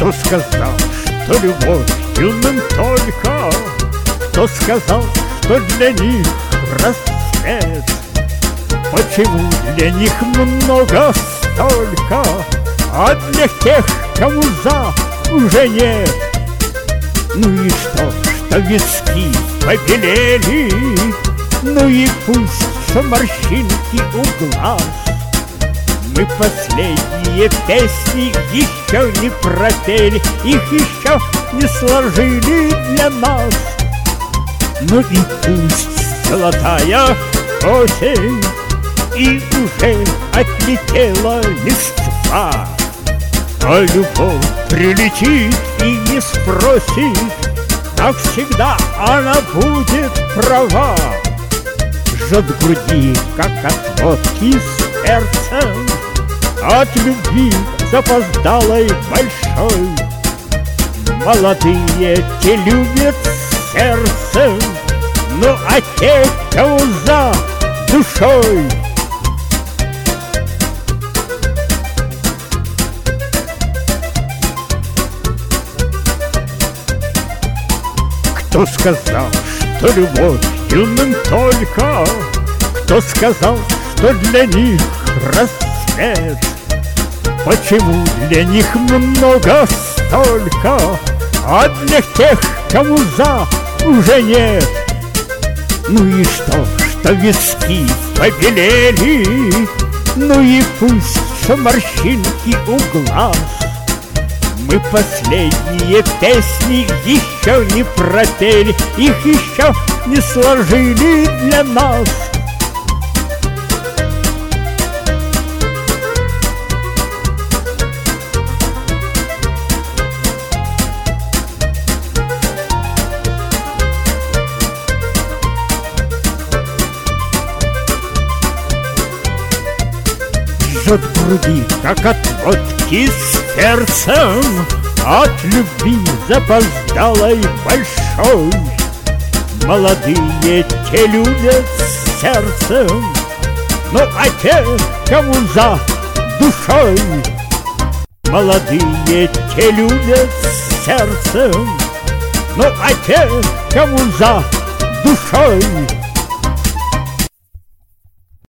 Кто сказал, что любовь юным только? Кто сказал, что для них рассвет? Почему для них много столько, а для тех, кому за, уже нет? Ну и что виски побелели? Ну и пусть, что морщинки у глаз. Мы последние песни еще не пропели, их еще не сложили для нас. Ну и пусть золотая осень и уже отлетела листва, а любовь прилетит и не спросит, как всегда она будет права. Жжет в груди, как от водки с перцем, от любви запоздалой большой. Молодые те любят сердцем, ну а те, кого за душой. Кто сказал, что любовь юным только? Кто сказал, что для них рассвет? Почему для них много столько, а для тех, кому за, уже нет? Ну и что виски побелели? Ну и пусть, что морщинки у глаз. Мы последние песни еще не пропели, их еще не сложили для нас. Жжет в груди, как от водки с перцем, от любви запоздалой большой. Молодые те любят сердцем, ну а те, кому за душой. Молодые те любят сердцем, ну а те, кому за душой.